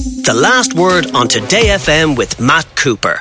The Last Word on Today FM with Matt Cooper.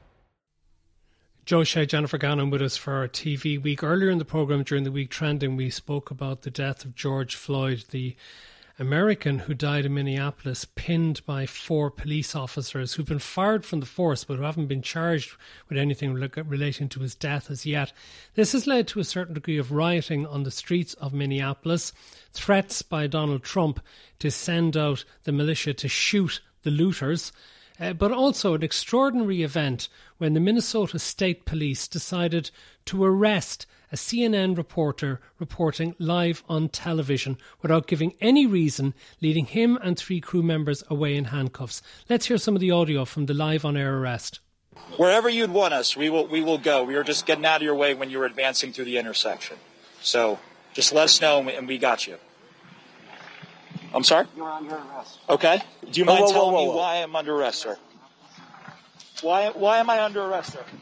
Joe Shea, Jennifer Gannon with us for our TV Week. Earlier in the programme during the week trending, we spoke about the death of George Floyd, the American who died in Minneapolis, pinned by 4 police officers who've been fired from the force but who haven't been charged with anything relating to his death as yet. This has led to a certain degree of rioting on the streets of Minneapolis, threats by Donald Trump to send out the militia to shoot the looters, but also an extraordinary event when the Minnesota State Police decided to arrest a CNN reporter reporting live on television without giving any reason, leading him and 3 crew members away in handcuffs. Let's hear some of the audio from the live on-air arrest. Wherever you'd want us, we will go. We were just getting out of your way when you were advancing through the intersection. So just let us know and we got you. I'm sorry? You're under arrest. Okay. Do you mind telling me why I'm under arrest, sir? Why am I under arrest, sir?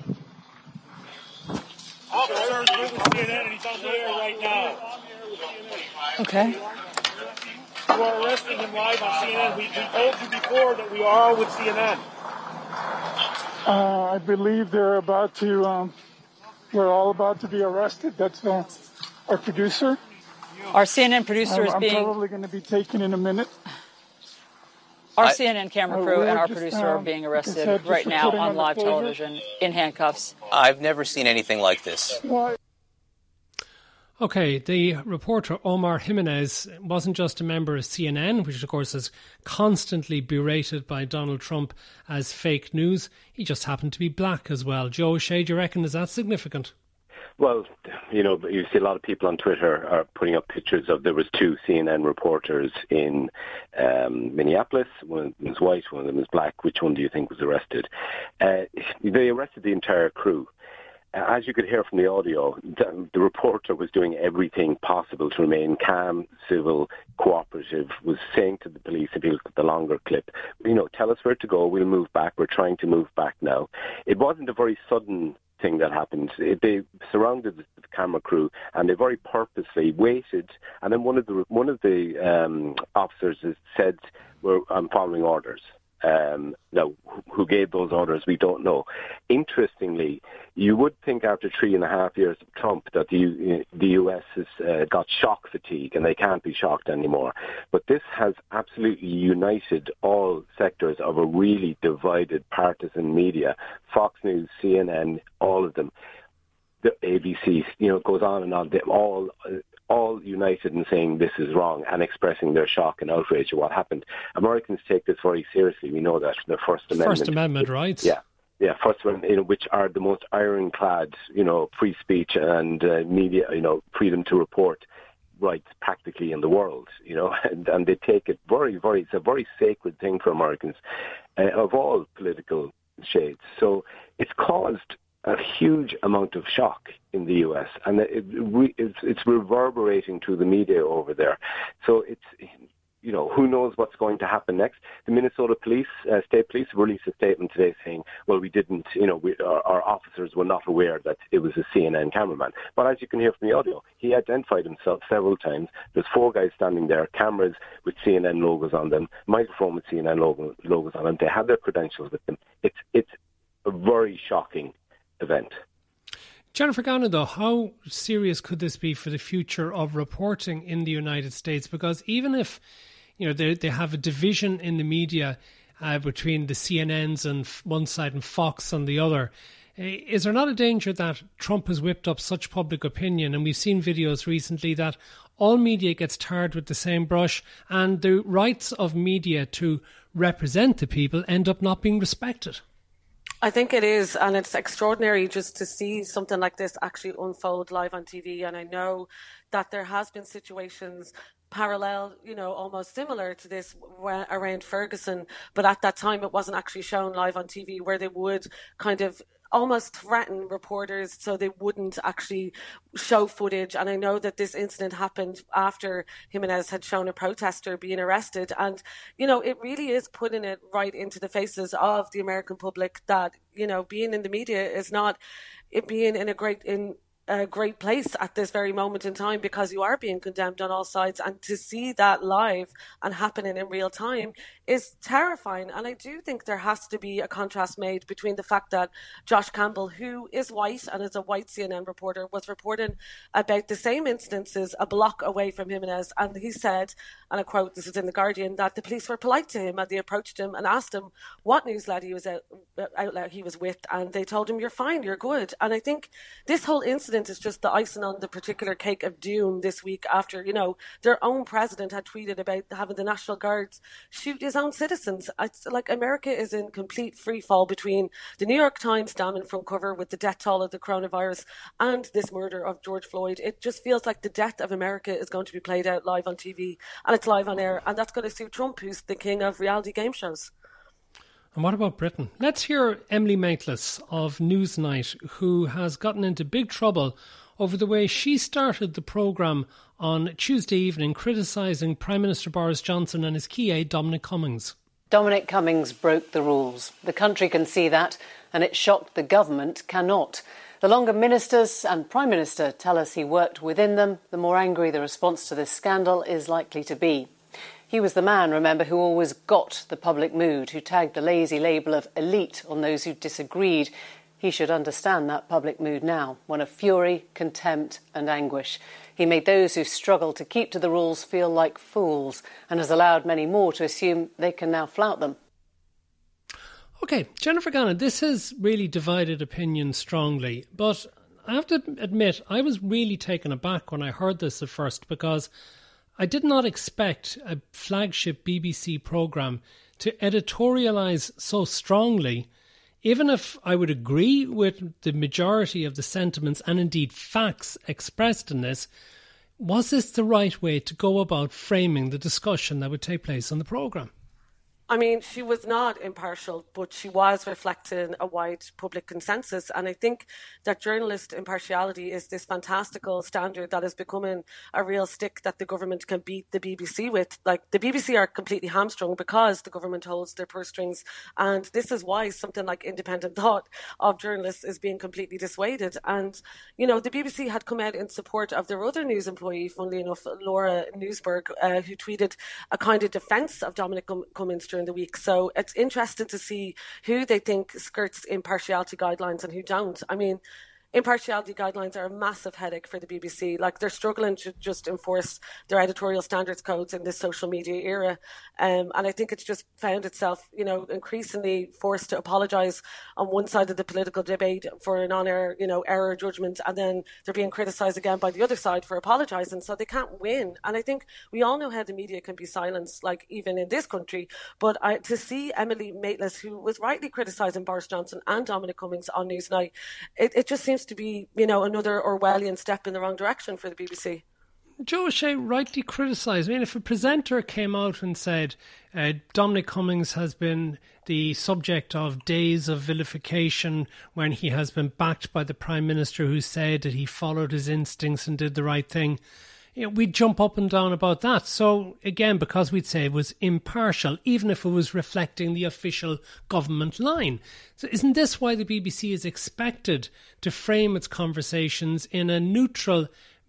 Officer is with CNN and he's on the air right now. Okay. You are arresting him live on CNN. We told you before that we are with CNN. I believe they're about to, we're all about to be arrested. That's our producer. Our CNN producer is I'm being... probably going to be taken in a minute. Our CNN camera crew and our producer are being arrested right now on live television in handcuffs. I've never seen anything like this. Okay, the reporter Omar Jimenez wasn't just a member of CNN, which of course is constantly berated by Donald Trump as fake news. He just happened to be black as well. Joe Shea, do you reckon is that significant? Well, you know, you see a lot of people on Twitter are putting up pictures of, there was 2 CNN reporters in Minneapolis. One of them was white, one of them was black. Which one do you think was arrested? They arrested the entire crew. As you could hear from the audio, the reporter was doing everything possible to remain calm, civil, cooperative, was saying to the police, if you look at the longer clip, you know, tell us where to go, we'll move back, we're trying to move back now. It wasn't a very sudden thing that happened. They surrounded the camera crew and they very purposely waited, and then one of the officers said, I'm following orders. Now, who gave those orders, we don't know. Interestingly, you would think after 3.5 years of Trump that the US has got shock fatigue and they can't be shocked anymore. But this has absolutely united all sectors of a really divided partisan media. Fox News, CNN, all of them. The ABC, you know, goes on and on. They all united in saying this is wrong and expressing their shock and outrage at what happened. Americans take this very seriously. We know that from the First Amendment. First Amendment rights. Yeah, First Amendment, you know, which are the most ironclad, you know, free speech and media, you know, freedom to report rights practically in the world, you know, and they take it it's a very sacred thing for Americans of all political shades. So it's caused a huge amount of shock in the US, and it's reverberating to the media over there. So it's, you know, who knows what's going to happen next. The Minnesota State Police released a statement today saying, well, we didn't, you know, our officers were not aware that it was a CNN cameraman. But as you can hear from the audio, he identified himself several times. There's 4 guys standing there, cameras with CNN logos on them, microphone with CNN logos on them. They have their credentials with them. It's a very shocking event. Jennifer Gannon, though, how serious could this be for the future of reporting in the United States? Because even if, you know, they have a division in the media between the CNNs on one side and Fox on the other, is there not a danger that Trump has whipped up such public opinion, and we've seen videos recently that all media gets tarred with the same brush and the rights of media to represent the people end up not being respected? I think it is, and it's extraordinary just to see something like this actually unfold live on TV. And I know that there has been situations parallel, you know, almost similar to this around Ferguson, but at that time it wasn't actually shown live on TV, where they would kind of almost threaten reporters so they wouldn't actually show footage. And I know that this incident happened after Jimenez had shown a protester being arrested. And, you know, it really is putting it right into the faces of the American public that, you know, being in the media is not it being in a great place at this very moment in time because you are being condemned on all sides, and to see that live and happening in real time is terrifying. And I do think there has to be a contrast made between the fact that Josh Campbell, who is white and is a white CNN reporter, was reporting about the same instances a block away from Jimenez, and he said, and I quote, this is in The Guardian, that the police were polite to him and they approached him and asked him what newslet he was outlet he was with, and they told him, you're fine, you're good. And I think this whole incident is just the icing on the particular cake of doom this week after, their own president had tweeted about having the National Guards shoot his own citizens. It's like America is in complete free fall between the New York Times damning front cover with the death toll of the coronavirus and this murder of George Floyd. It just feels like the death of America is going to be played out live on TV, and it's live on air, and that's going to suit Trump, who's the king of reality game shows. And what about Britain? Let's hear Emily Maitlis of Newsnight, who has gotten into big trouble over the way she started the programme on Tuesday evening criticising Prime Minister Boris Johnson and his key aide Dominic Cummings. Dominic Cummings broke the rules. The country can see that, and it shocked the government cannot. The longer ministers and Prime Minister tell us he worked within them, the more angry the response to this scandal is likely to be. He was the man, remember, who always got the public mood, who tagged the lazy label of elite on those who disagreed. He should understand that public mood now, one of fury, contempt and anguish. He made those who struggle to keep to the rules feel like fools and has allowed many more to assume they can now flout them. OK, Jennifer Gannon, this has really divided opinion strongly, but I have to admit I was really taken aback when I heard this at first, because I did not expect a flagship BBC programme to editorialise so strongly. Even if I would agree with the majority of the sentiments and indeed facts expressed in this, was this the right way to go about framing the discussion that would take place on the programme? I mean, she was not impartial, but she was reflecting a wide public consensus. And I think that journalist impartiality is this fantastical standard that is becoming a real stick that the government can beat the BBC with. Like, the BBC are completely hamstrung because the government holds their purse strings. And this is why something like independent thought of journalists is being completely dissuaded. And, the BBC had come out in support of their other news employee, funnily enough, Laura Newsberg, who tweeted a kind of defence of Dominic Cummings during the week. So it's interesting to see who they think skirts impartiality guidelines and who don't. I mean, impartiality guidelines are a massive headache for the BBC. Like, they're struggling to just enforce their editorial standards codes in this social media era. And I think it's just found itself, increasingly forced to apologise on one side of the political debate for an on-air, error judgment, and then they're being criticised again by the other side for apologising. So they can't win. And I think we all know how the media can be silenced, like even in this country. But to see Emily Maitlis, who was rightly criticising Boris Johnson and Dominic Cummings on Newsnight, it just seems to be, another Orwellian step in the wrong direction for the BBC. Joe O'Shea rightly criticised. I mean, if a presenter came out and said Dominic Cummings has been the subject of days of vilification when he has been backed by the Prime Minister who said that he followed his instincts and did the right thing, we'd jump up and down about that. So, again, because we'd say it was impartial, even if it was reflecting the official government line. So isn't this why the BBC is expected to frame its conversations in a neutral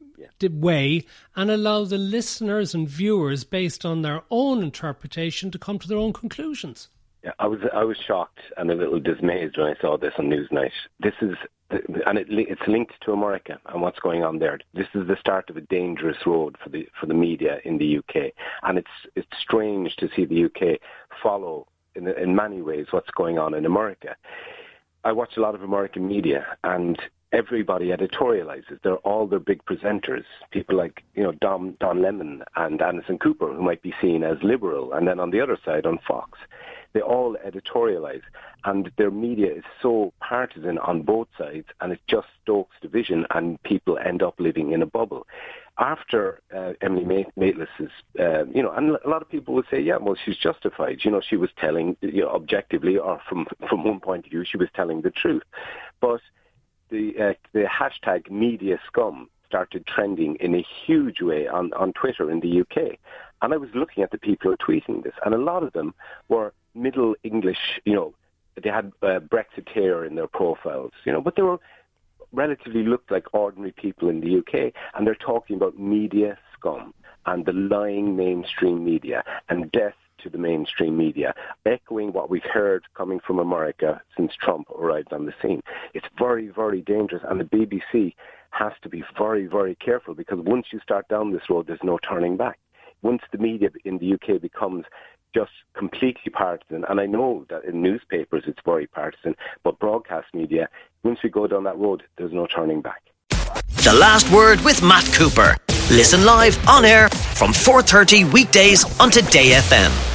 way and allow the listeners and viewers, based on their own interpretation, to come to their own conclusions? Yeah, I was shocked and a little dismayed when I saw this on Newsnight. This is, and it's linked to America and what's going on there. This is the start of a dangerous road for the media in the UK, and it's strange to see the UK follow in many ways what's going on in America. I watch a lot of American media, and everybody editorializes. They're all their big presenters, people like Don Lemon and Anderson Cooper, who might be seen as liberal, and then on the other side on Fox, they all editorialize, and their media is so partisan on both sides, and it just stokes division, and people end up living in a bubble. After Emily Maitlis's, and a lot of people would say, yeah, well, she's justified. She was telling, objectively, or from one point of view, she was telling the truth. But the hashtag media scum started trending in a huge way on Twitter in the UK. And I was looking at the people who were tweeting this, and a lot of them were Middle English, they had Brexiteer in their profiles, but they were relatively look like ordinary people in the UK, and they're talking about media scum and the lying mainstream media and death to the mainstream media, echoing what we've heard coming from America since Trump arrived on the scene. It's very, very dangerous, and the BBC has to be very, very careful, because once you start down this road, there's no turning back. Once the media in the UK becomes just completely partisan, and I know that in newspapers it's very partisan, but broadcast media, once we go down that road, there's no turning back. The Last Word with Matt Cooper. Listen live on air from 4:30 weekdays on Today FM.